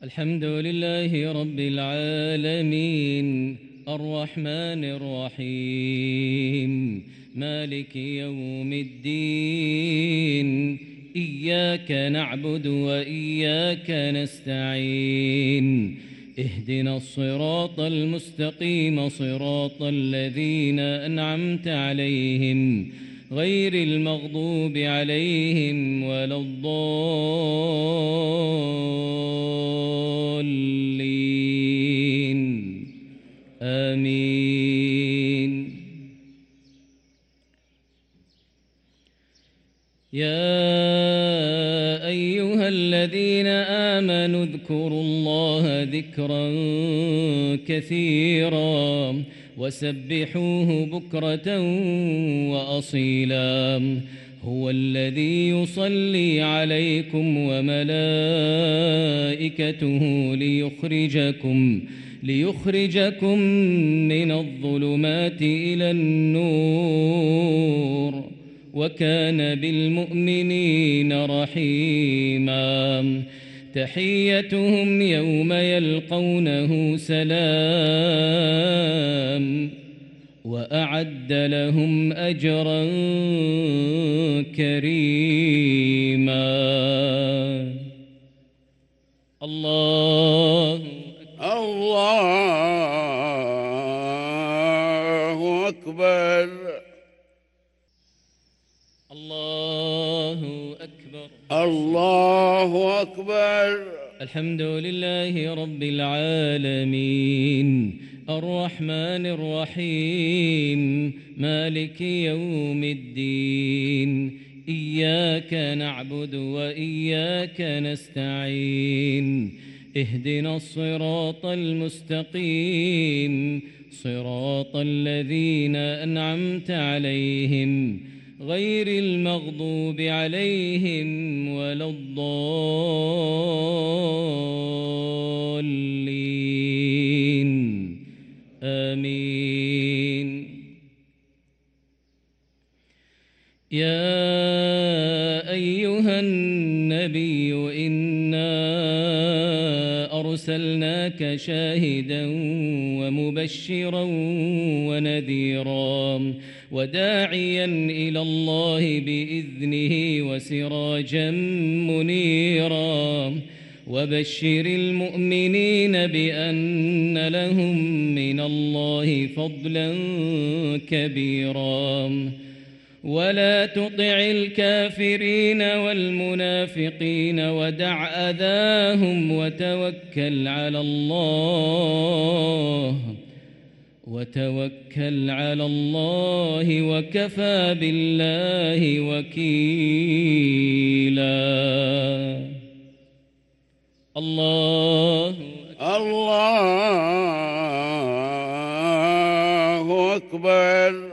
الحمد لله رب العالمين الرحمن الرحيم مالك يوم الدين إياك نعبد وإياك نستعين اهدنا الصراط المستقيم صراط الذين أنعمت عليهم غير المغضوب عليهم ولا الضالين آمين. يا أيها الذين آمنوا اذكروا الله ذكرا كثيرا وسبحوه بكرة وأصيلا هو الذي يصلي عليكم وملائكته ليخرجكم من الظلمات إلى النور وكان بالمؤمنين رحيما تحيتهم يوم يلقونه سلام وأعد لهم أجرا كريما. الله أكبر. الله أكبر. الله أكبر. الحمد لله رب العالمين الرحمن الرحيم مالك يوم الدين إياك نعبد وإياك نستعين اهدنا الصراط المستقيم صراط الذين أنعمت عليهم غير المغضوب عليهم ولا الضالين آمين. يا أيها النبي إنا أرسلناك شاهدا ومبشرا ونذيرا وداعيا إلى الله بإذنه وسراجا منيرا وبشر المؤمنين بأن لهم من الله فضلا كبيرا ولا تطع الكافرين والمنافقين ودع أذاهم وتوكل على الله وكفى بالله وكيلا. الله أكبر.